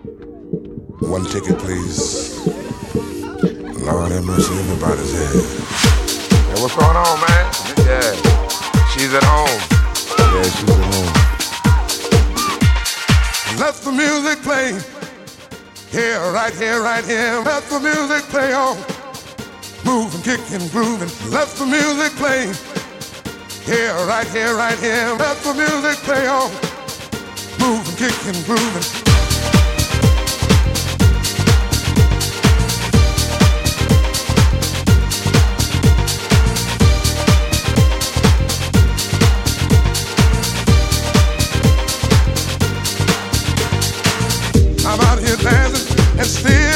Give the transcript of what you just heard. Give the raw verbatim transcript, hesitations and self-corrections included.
One ticket, please. Lord have mercy, everybody's here. Hey, what's going on, man? Yeah, she's at home. Yeah, she's at home. Let the music play. Here, right here, right here. Let the music play on. Moving, kicking, grooving. Let the music play. Here, right here, right here. Let the music play on. Moving, kicking, grooving. I'm out here dancing and still